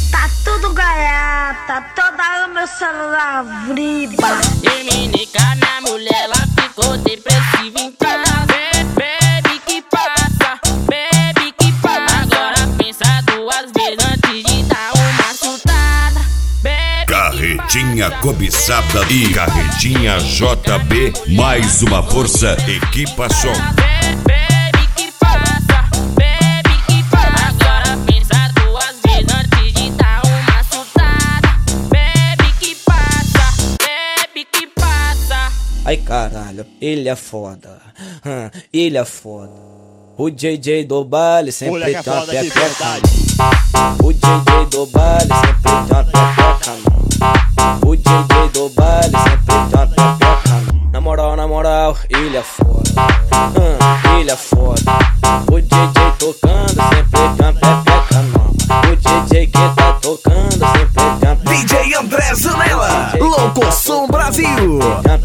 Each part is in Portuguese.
Tá tudo gaiata, toda hora meu celular vibra. Dominica na mulher, ela ficou depressiva em casa. Bebe que passa, bebe que passa. Agora pensa duas vezes antes de dar uma chutada. Bebe Carretinha cobiçada e Carretinha JB, mais uma força, equipa som. Bebe que passa, bebe que passa. Agora pensa duas vezes antes de dar uma chutada. Bebe que passa, bebe que passa. Ai caralho, ele é foda, ele é foda. O JJ do baile sempre tem uma pepeca. O JJ do baile sempre tem uma pepeca. O JJ do baile sempre tem uma pepeca. Na moral, ele é foda, ele é foda. O JJ tocando sempre tem uma pepeca nova. O DJ que tá tocando sempre tem uma pepeca. DJ André Zanella, Louco Som Brasil.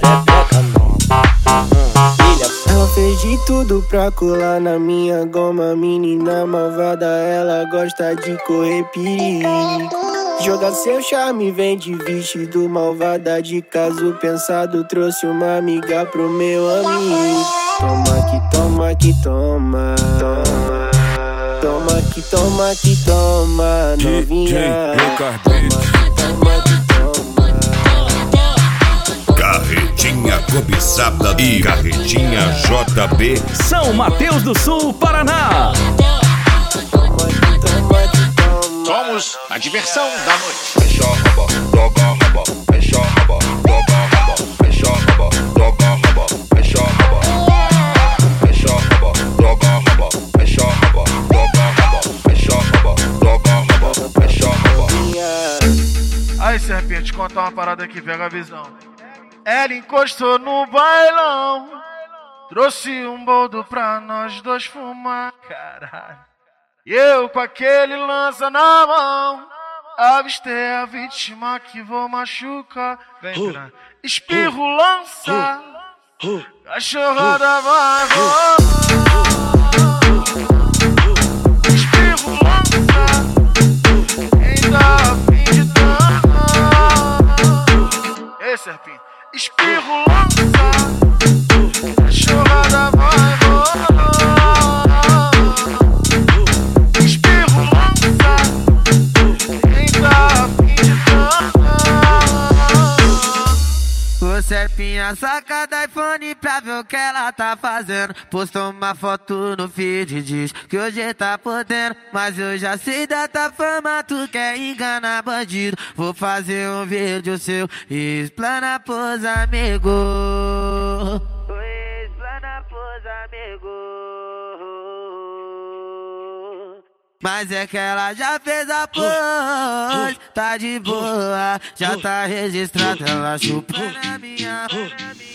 Ela fez de tudo pra colar na minha goma. Menina malvada, ela gosta de correr perigo. Joga seu charme, vem de vestido malvada. De caso pensado, trouxe uma amiga pro meu amigo. Toma que toma que toma. Toma que toma que toma, novinha. Toma que toma. Carretinha cobiçada e Carretinha JB, São Mateus do Sul, Paraná. Somos a diversão da noite. Fecha a raba, joga a raba, fecha a raba, joga a raba, fecha a raba, joga a raba, fecha a raba, fecha a raba, joga a raba, fecha a raba, joga a raba, fecha a raba, joga a raba, fecha a raba. Aí, serpente, contar uma parada que pega a visão. Ela encostou no bailão, trouxe um boldo pra nós dois fumar, caralho. E eu com aquele lança na mão, avistei a vítima que vou machucar. Vem pra espirro, lança, cachorrada vai voar. Espirro, lança, ainda a fim de dar. Ei, serpinho, espirro, lança, cachorrada vai voar. Serpinha saca da iPhone pra ver o que ela tá fazendo. Postou uma foto no feed e diz que hoje tá podendo. Mas eu já sei da tua fama, tu quer enganar bandido. Vou fazer um vídeo seu e explana pros amigos. Explana pros amigos. Mas é que ela já fez a pose, tá de boa, já tá registrada. Ela chupa na minha rola,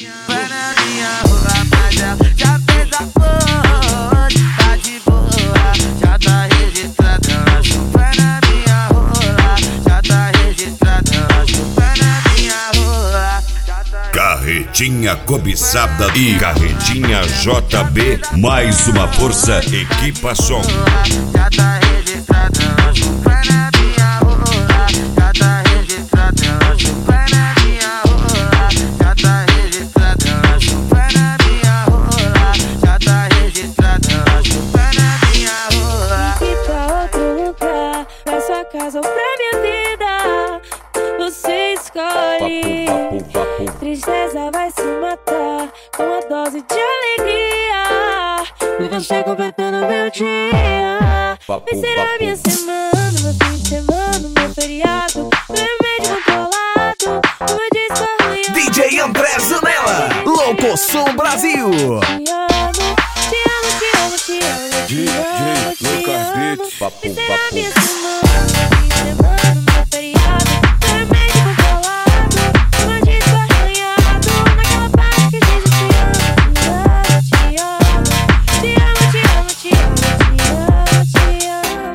mas ela já fez a pose, tá de boa, já tá registrada. Ela chupa na minha rola, já tá registrada. Ela chupa na minha rola. Carretinha cobiçada e Carretinha JB, mais uma força, equipa som. Já tá registrada, ela chupa na minha rola. Já tá registrada, ela chupa na minha rola. Já tá registrada, ela chupa na minha rola. Já tá registrada, ela chupa na minha rola. Ir pra outro lugar, pra sua casa ou pra minha vida, você escolhe. Tristeza vai se matar com uma dose de alegria. E você completando meu dia. Vai ser a minha semana, meu fim de semana, meu feriado, meu remédio controlado, o meu disco arranhado. DJ André Zanella, Louco Som Brasil. Te amo, te amo, te amo, te amo, te amo, te amo. Vai ser a minha semana, meu fim de semana, meu feriado, meu remédio controlado, o meu disco arranhado, naquela parte que diz eu te amo, te amo, te amo, te amo, te amo, te amo, te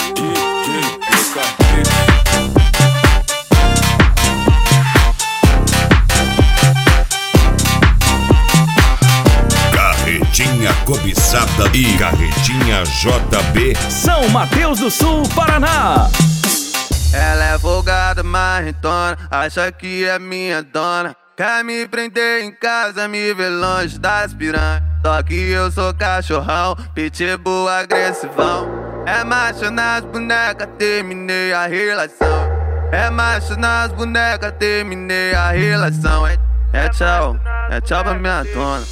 Carretinha cobiçada e Carretinha JB, São Mateus do Sul, Paraná. Ela é bonitona, acha que é minha dona. Quer me prender em casa, me ver longe das piranhas. Só que eu sou cachorrão, pitbull agressivão. É macho nas bonecas, terminei a relação. É macho nas bonecas, terminei a relação. É tchau pra minha dona.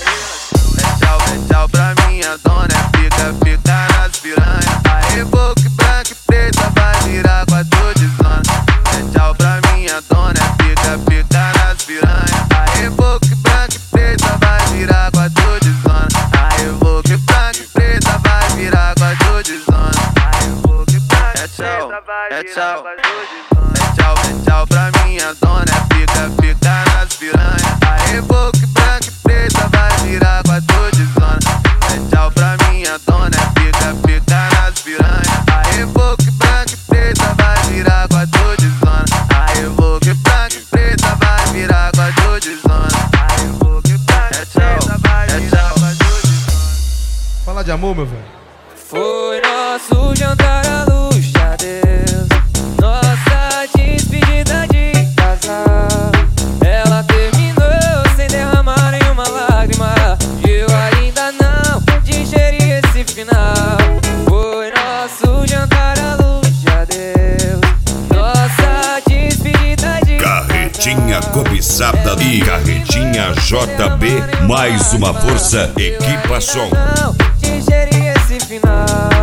É tchau pra minha dona. É fica nas piranhas. A Evoque branca e preta vai virar 4 de zona. É tchau pra minha dona. É fica nas piranhas. A Evoque branca e preta vai virar 4 de zona. A Evoque branca e preta vai virar 4 de zona. A Evoque branca e preta vai virar 4 de zona. É tchau pra minha dona. É fica nas piranhas. A Evoque branca e preta vai virar 4 de zona. É tchau pra minha dona. É fica nas piranhas. A Evoque branca e preta vai virar 4 de zona. A Evoque branca e preta vai virar 4 de zona. A Evoque branca e preta vai virar 4 de zona. Fala de amor, meu velho. Foi nosso jantar à luz de adeus, nossa despedida de casal. Ela terminou sem derramar nenhuma lágrima. Eu ainda não digeri esse final. Foi nosso jantar à luz de adeus, nossa despedida de Carretinha cobiçada e Carretinha JB, mais uma força, equipa som. não digeri esse final.